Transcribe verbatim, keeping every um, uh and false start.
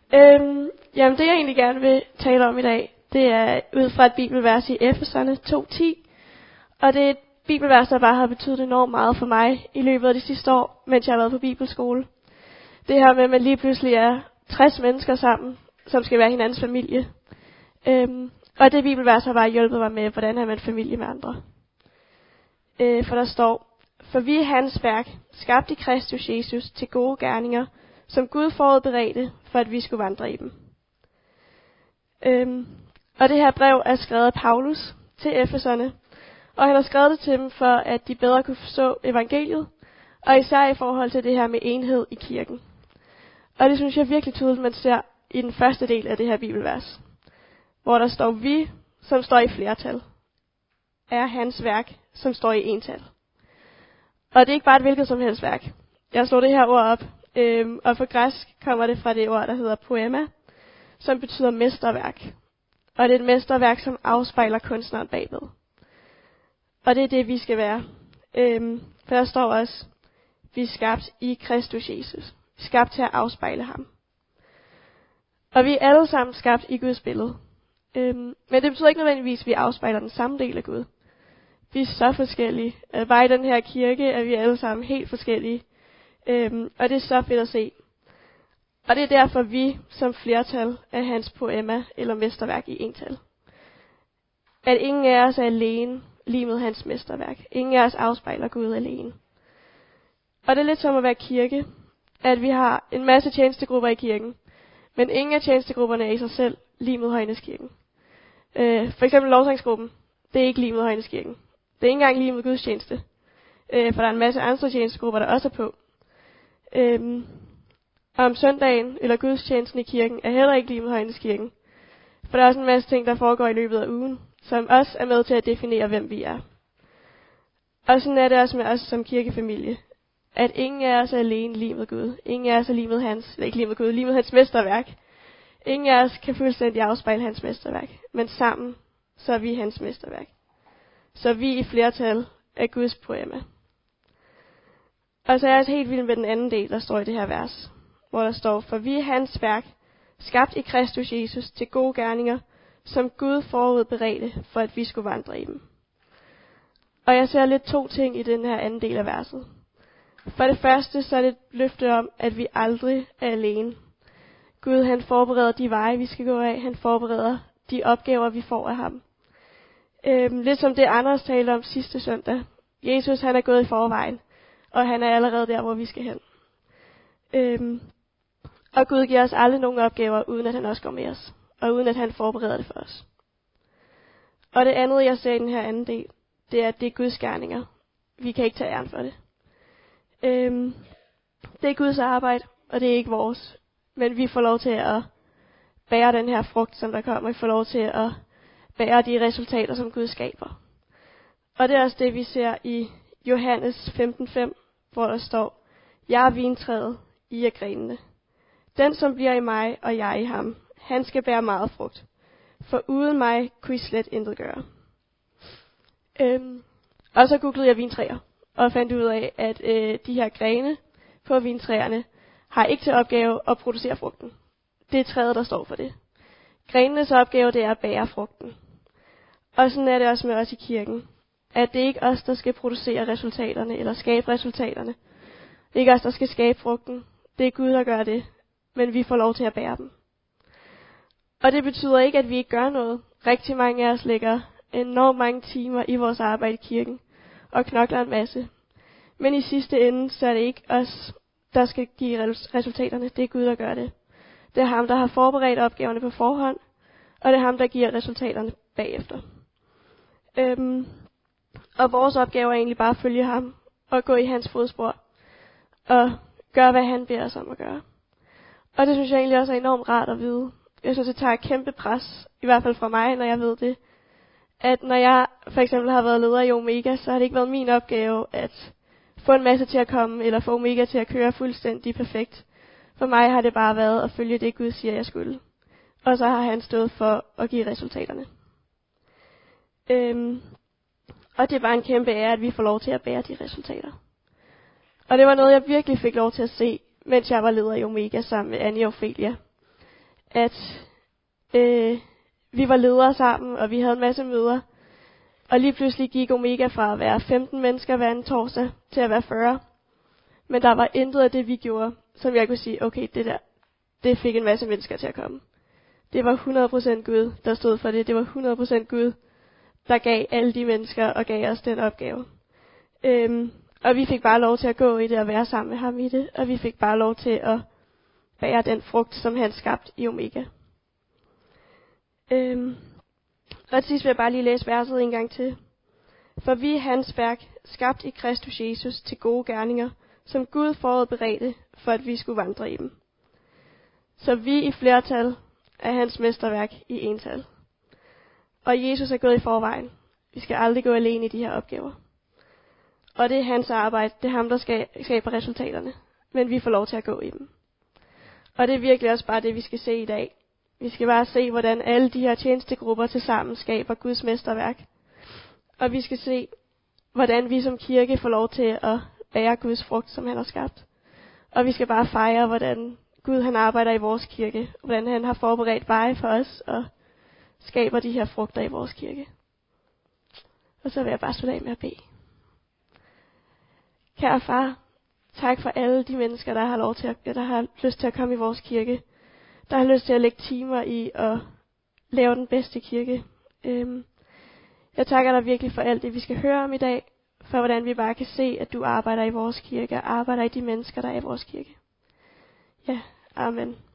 Øhm, jamen det jeg egentlig gerne vil tale om i dag, det er ud fra et bibelvers i Efeserne to ti. Og det er et bibelvers, der bare har betydet enormt meget for mig i løbet af de sidste år, mens jeg har været på bibelskole. Det her med, at man lige pludselig er tres mennesker sammen, som skal være hinandens familie. Øhm, og det bibelvers har bare hjulpet mig med, hvordan er man familie med andre. Øh, for der står, for vi er hans værk, skabt i Kristus Jesus til gode gerninger, som Gud forudberedte, for at vi skulle vandre i dem. Øhm, og det her brev er skrevet af Paulus til Efeserne, og han har skrevet det til dem, for at de bedre kunne forstå evangeliet, og især i forhold til det her med enhed i kirken. Og det synes jeg virkelig tydeligt, man ser i den første del af det her bibelvers, hvor der står vi, som står i flertal, er hans værk, som står i ental. Og det er ikke bare et hvilket som helst værk. Jeg slår det her ord op, øhm, og på græsk kommer det fra det ord, der hedder poema, som betyder mesterværk. Og det er et mesterværk, som afspejler kunstneren bagved. Og det er det, vi skal være. Øhm, for der står også, vi er skabt i Kristus Jesus. Skabt til at afspejle ham. Og vi er alle sammen skabt i Guds billede. Øhm, men det betyder ikke nødvendigvis, at vi afspejler den samme del af Gud. Vi er så forskellige. Bare i den her kirke er vi alle sammen helt forskellige. Øhm, og det er så fedt at se. Og det er derfor, vi som flertal er hans poema eller mesterværk i ental. At ingen af os er alene lige med hans mesterværk. Ingen af os afspejler Gud alene. Og det er lidt som at være kirke, at vi har en masse tjenestegrupper i kirken, men ingen af tjenestegrupperne er i sig selv lige med Højneskirken. Øh, for eksempel lovsangsgruppen, det er ikke lige med Højneskirken. Det er ikke engang lige med gudstjeneste, øh, for der er en masse andre tjenestegrupper, der også er på. Øh, og om søndagen eller gudstjenesten i kirken er heller ikke lige med Højneskirken, for der er også en masse ting, der foregår i løbet af ugen, som også er med til at definere, hvem vi er. Og sådan er det også med os som kirkefamilie. At ingen af os er alene lige med Gud. Ingen af os er lige med hans, eller ikke lige med Gud, lige med hans mesterværk. Ingen af os kan fuldstændig afspejle hans mesterværk. Men sammen, så er vi hans mesterværk. Så vi i flertal er Guds poema. Og så er jeg også helt vild med den anden del, der står i det her vers. Hvor der står, for vi er hans værk, skabt i Kristus Jesus til gode gerninger, som Gud forudberedte, for at vi skulle vandre i dem. Og jeg ser lidt to ting i den her anden del af verset. For det første, så er det et løfte om, at vi aldrig er alene. Gud, han forbereder de veje, vi skal gå af. Han forbereder de opgaver, vi får af ham. Øhm, lidt som det Anders talte om sidste søndag. Jesus, han er gået i forvejen, og han er allerede der, hvor vi skal hen. Øhm, og Gud giver os aldrig nogen opgaver, uden at han også går med os, og uden at han forbereder det for os. Og det andet, jeg ser i den her anden del, det er, at det er Guds gerninger. Vi kan ikke tage æren for det. Øhm, det er Guds arbejde, og det er ikke vores. Men vi får lov til at bære den her frugt, som der kommer. Vi får lov til at bære de resultater, som Gud skaber. Og det er også det, vi ser i Johannes femten fem, hvor der står, jeg er vintræet, I er grenene. Den, som bliver i mig, og jeg i ham, han skal bære meget frugt. For uden mig kunne I slet intet gøre. Øhm, og så googlede jeg vintræer, og fandt ud af, at øh, de her grene på vintræerne har ikke til opgave at producere frugten. Det er træet, der står for det. Grenenes opgave, det er at bære frugten. Og sådan er det også med os i kirken. At det er ikke os, der skal producere resultaterne, eller skabe resultaterne. Det er ikke os, der skal skabe frugten. Det er Gud, der gør det. Men vi får lov til at bære dem. Og det betyder ikke, at vi ikke gør noget. Rigtig mange af os lægger enormt mange timer i vores arbejde i kirken, og knokler en masse. Men i sidste ende, så er det ikke os, der skal give resultaterne. Det er Gud, der gør det. Det er ham, der har forberedt opgaverne på forhånd, og det er ham, der giver resultaterne bagefter. Øhm, og vores opgave er egentlig bare at følge ham, og gå i hans fodspor, og gøre, hvad han beder os om at gøre. Og det synes jeg egentlig også er enormt rart at vide. Jeg synes, det tager et kæmpe pres, i hvert fald fra mig, når jeg ved det, at når jeg for eksempel har været leder i Omega, så har det ikke været min opgave at få en masse til at komme, eller få Omega til at køre fuldstændig perfekt. For mig har det bare været at følge det, Gud siger, jeg skulle. Og så har han stået for at give resultaterne. Øhm, og det er bare en kæmpe ære, at vi får lov til at bære de resultater. Og det var noget, jeg virkelig fik lov til at se, mens jeg var leder i Omega sammen med Annie og Ophelia. at øh, vi var ledere sammen, og vi havde en masse møder. Og lige pludselig gik Omega fra at være femten mennesker hver en torsdag til at være fyrre. Men der var intet af det, vi gjorde, som jeg kunne sige, okay, det der, det fik en masse mennesker til at komme. Det var hundrede procent Gud, der stod for det. Det var hundrede procent Gud, der gav alle de mennesker og gav os den opgave. Øhm, og vi fik bare lov til at gå i det og være sammen med ham i det. Og vi fik bare lov til at bære den frugt, som han skabte i Omega. Øhm, og til sidst vil jeg bare lige læse verset en gang til. For vi er hans værk, skabt i Kristus Jesus til gode gerninger, som Gud forudberedte, for at vi skulle vandre i dem. Så vi i flertal er hans mesterværk i ental. Og Jesus er gået i forvejen. Vi skal aldrig gå alene i de her opgaver. Og det er hans arbejde, det er ham, der skaber resultaterne. Men vi får lov til at gå i dem. Og det er virkelig også bare det, vi skal se i dag. Vi skal bare se, hvordan alle de her tjenestegrupper tilsammen skaber Guds mesterværk. Og vi skal se, hvordan vi som kirke får lov til at bære Guds frugt, som han har skabt. Og vi skal bare fejre, hvordan Gud han arbejder i vores kirke. Hvordan han har forberedt veje for os og skaber de her frugter i vores kirke. Og så vil jeg bare slutte af med at bede. Kære far, tak for alle de mennesker, der har lov til at, der har lyst til at komme i vores kirke. Der har lyst til at lægge timer i at lave den bedste kirke. Øhm, jeg takker dig virkelig for alt det, vi skal høre om i dag. For hvordan vi bare kan se, at du arbejder i vores kirke og arbejder i de mennesker, der er i vores kirke. Ja, amen.